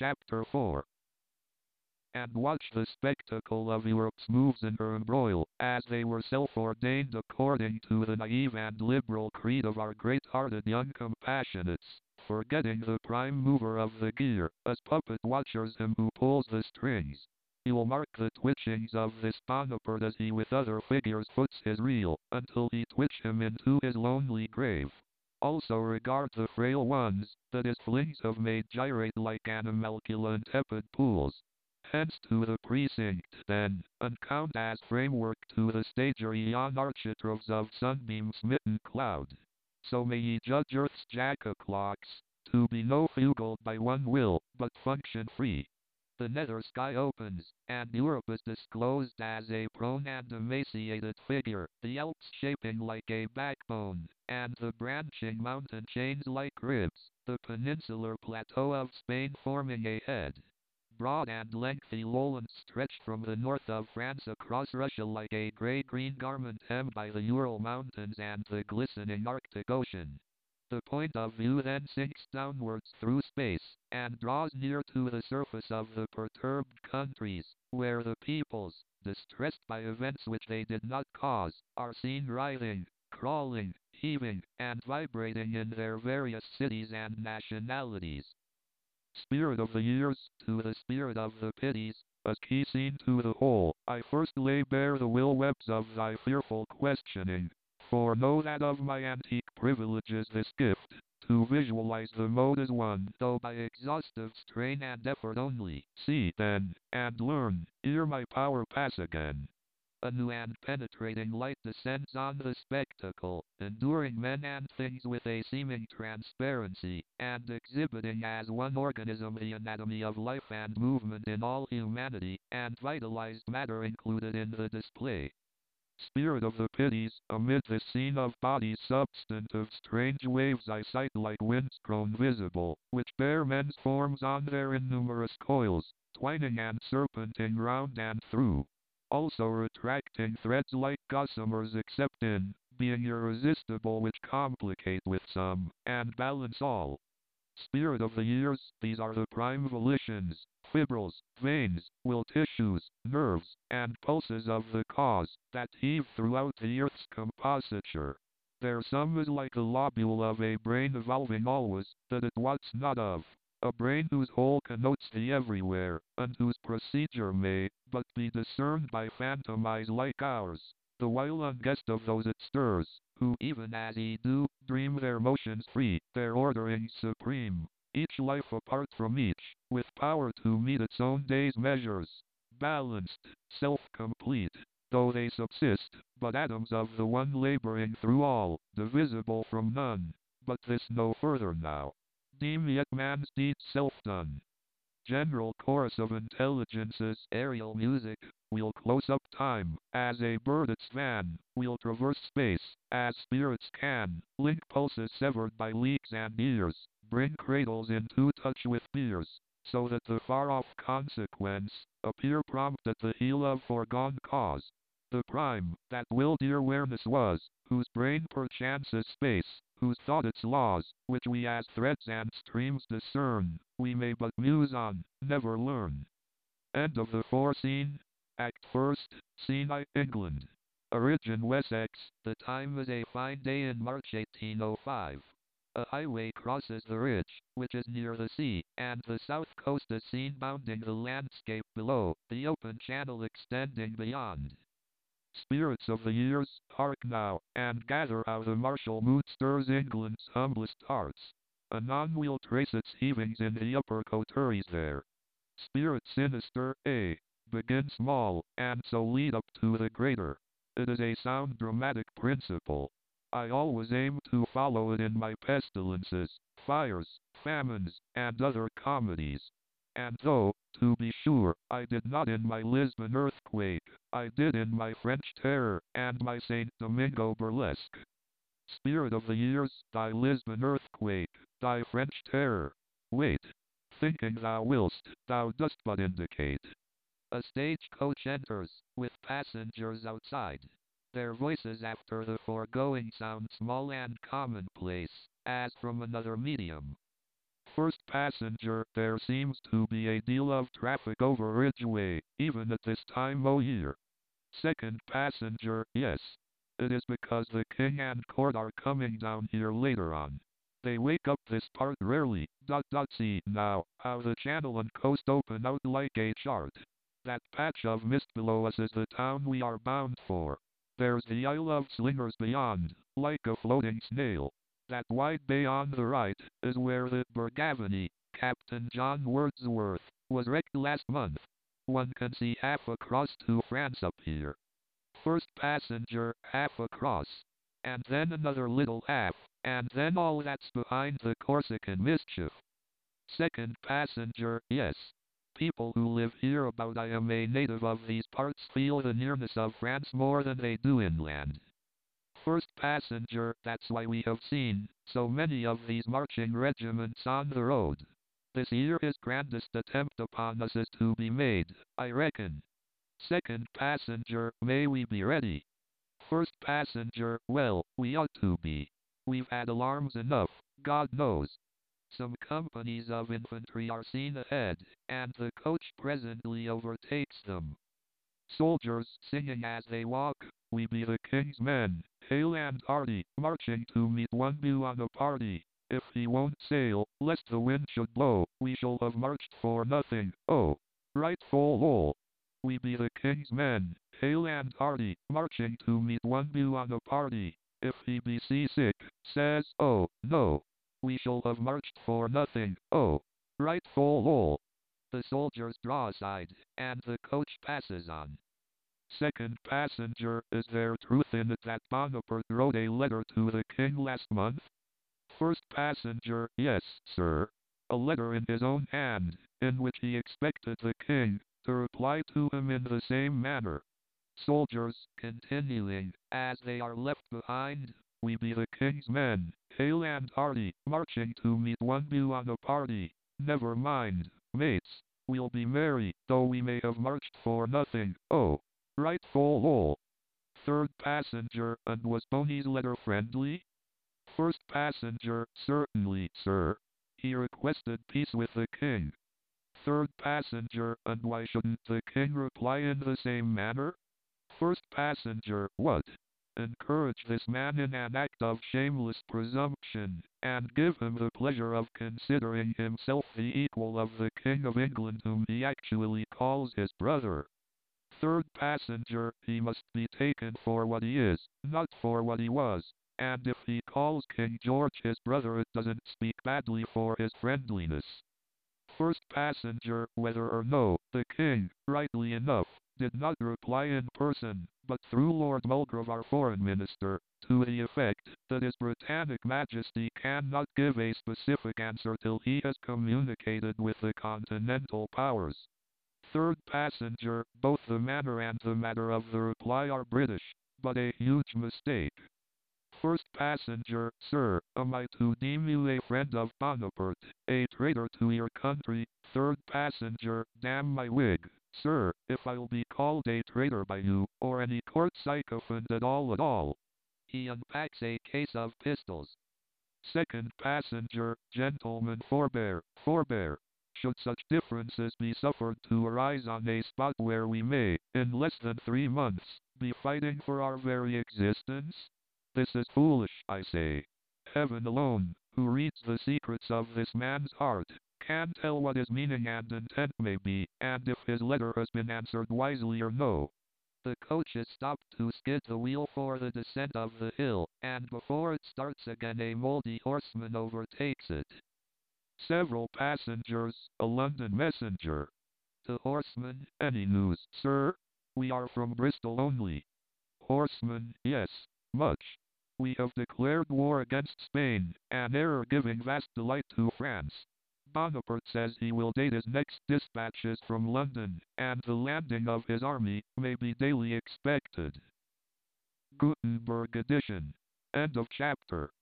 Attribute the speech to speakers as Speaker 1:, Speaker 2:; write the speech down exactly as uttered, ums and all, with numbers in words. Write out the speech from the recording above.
Speaker 1: Chapter four. And watch the spectacle of Europe's moves in her embroil, as they were self-ordained according to the naive and liberal creed of our great-hearted young compassionates, forgetting the prime mover of the gear, as puppet watchers him who pulls the strings. You'll mark the twitchings of this Bonaparte as he with other figures foots his reel, until he twitch him into his lonely grave. Also regard the frail ones, that his flings have made gyrate like animalcula in tepid pools. Hence to the precinct, then, and count as framework to the stager yon architraves of sunbeam-smitten cloud. So may ye judge earth's jack-a-clocks, to be no fugled by one will, but function free. The nether sky opens, and Europe is disclosed as a prone and emaciated figure, the Alps shaping like a backbone, and the branching mountain chains like ribs, the peninsular plateau of Spain forming a head. Broad and lengthy lowlands stretched from the north of France across Russia like a gray-green garment hemmed by the Ural Mountains and the glistening Arctic Ocean. The point of view then sinks downwards through space, and draws near to the surface of the perturbed countries, where the peoples, distressed by events which they did not cause, are seen writhing, crawling, heaving, and vibrating in their various cities and nationalities. Spirit of the years, to the spirit of the pities, as key seen to the whole, I first lay bare the will webs of thy fearful questioning. For know that of my antique privileges this gift, to visualize the mode is one, though by exhaustive strain and effort only. See, then, and learn, ere my power pass again. A new and penetrating light descends on the spectacle, enduring men and things with a seeming transparency, and exhibiting as one organism the anatomy of life and movement in all humanity, and vitalized matter included in the display. Spirit of the pities, amid this scene of bodies substantive strange waves I sight like winds grown visible, which bear men's forms on their innumerous coils, twining and serpenting round and through. Also retracting threads like gossamers except in, being irresistible which complicate with some, and balance all. Spirit of the years, these are the prime volitions, fibrils, veins, will tissues, nerves, and pulses of the cause, that heave throughout the earth's compositure. Their sum is like the lobule of a brain evolving always, that it wots not of. A brain whose whole connotes the everywhere, and whose procedure may but be discerned by phantom eyes like ours, the while unguessed of those it stirs, who even as ye do, dream their motions free, their ordering supreme, each life apart from each, with power to meet its own day's measures, balanced, self-complete, though they subsist, but atoms of the one laboring through all, divisible from none. But this no further now. Deem yet man's deeds self-done. General chorus of intelligences, aerial music, we'll close up time, as a bird its van, we'll traverse space, as spirits can, link pulses severed by leagues and years, bring cradles into touch with peers, so that the far-off consequence appear prompt at the heel of foregone cause. The prime, that will dear awareness was, whose brain perchance is space, whose thought its laws, which we as threads and streams discern, we may but muse on, never learn. End of the foreseen. Act first, Scene I, England. Origin Wessex, the time is a fine day in March eighteen oh five. A highway crosses the ridge, which is near the sea, and the south coast is seen bounding the landscape below, the open channel extending beyond. Spirits of the years, hark now, and gather how the martial mood stirs England's humblest hearts. Anon we'll trace its heavings in the upper coteries there. Spirit sinister, A. Begin small, and so lead up to the greater. It is a sound dramatic principle. I always aim to follow it in my pestilences, fires, famines, and other comedies. And though, to be sure, I did not in my Lisbon earthquake, I did in my French terror, and my Saint Domingo burlesque. Spirit of the years, thy Lisbon earthquake, thy French terror. Wait. Thinking thou willst, thou dost but indicate. A stagecoach enters, with passengers outside. Their voices after the foregoing sound small and commonplace, as from another medium. First passenger, there seems to be a deal of traffic over Ridgeway, even at this time o' year. Second passenger, yes. It is because the king and court are coming down here later on. They wake up this part rarely. Dot dot see now how the channel and coast open out like a chart. That patch of mist below us is the town we are bound for. There's the Isle of Slingers beyond, like a floating snail. That wide bay on the right is where the Bergavany, Captain John Wordsworth, was wrecked last month. One can see half across to France up here. First passenger, half across. And then another little half, and then all that's behind the Corsican mischief. Second passenger, yes. People who live here about I am a native of these parts feel the nearness of France more than they do inland. First passenger, that's why we have seen so many of these marching regiments on the road. This year his grandest attempt upon us is to be made, I reckon. Second passenger, may we be ready? First passenger, well, we ought to be. We've had alarms enough, God knows. Some companies of infantry are seen ahead, and the coach presently overtakes them. Soldiers singing as they walk, we be the king's men, hale and hearty, marching to meet one new on a party. If he won't sail, lest the wind should blow, we shall have marched for nothing, oh, right full lol. We be the king's men, hale and hearty, marching to meet one new on a party. If he be seasick, says, oh, no, we shall have marched for nothing, oh, right full lol. The soldiers draw aside, and the coach passes on. Second passenger, is there truth in it that Bonaparte wrote a letter to the king last month? First passenger, yes, sir. A letter in his own hand, in which he expected the king to reply to him in the same manner. Soldiers, continuing, as they are left behind, we be the king's men, hale and hearty, marching to meet one new on a party. Never mind, mates, we'll be merry, though we may have marched for nothing, oh, right full lol. Third passenger, and was Tony's letter friendly? First passenger, certainly, sir. He requested peace with the king. Third passenger, and why shouldn't the king reply in the same manner? First passenger, what? Encourage this man in an act of shameless presumption, and give him the pleasure of considering himself the equal of the King of England whom he actually calls his brother. Third passenger, he must be taken for what he is, not for what he was, and if he calls King George his brother it doesn't speak badly for his friendliness. First passenger, whether or no, the king, rightly enough, did not reply in person, but through Lord Mulgrave our foreign minister, to the effect that His Britannic Majesty cannot give a specific answer till he has communicated with the continental powers. Third passenger, both the manner and the matter of the reply are British, but a huge mistake. First passenger, sir, am I to deem you a friend of Bonaparte, a traitor to your country? Third passenger, damn my wig, sir, if I'll be called a traitor by you, or any court sycophant at all at all. He unpacks a case of pistols. Second passenger, gentlemen, forbear, forbear. Should such differences be suffered to arise on a spot where we may, in less than three months, be fighting for our very existence? This is foolish, I say. Heaven alone, who reads the secrets of this man's heart, can tell what his meaning and intent may be, and if his letter has been answered wisely or no. The coach is stopped to skid the wheel for the descent of the hill, and before it starts again a mouldy horseman overtakes it. Several passengers, a London messenger. The horseman, any news, sir? We are from Bristol only. Horseman, yes, much. We have declared war against Spain, an error giving vast delight to France. Bonaparte says he will date his next dispatches from London, and the landing of his army may be daily expected. Gutenberg edition. End of chapter.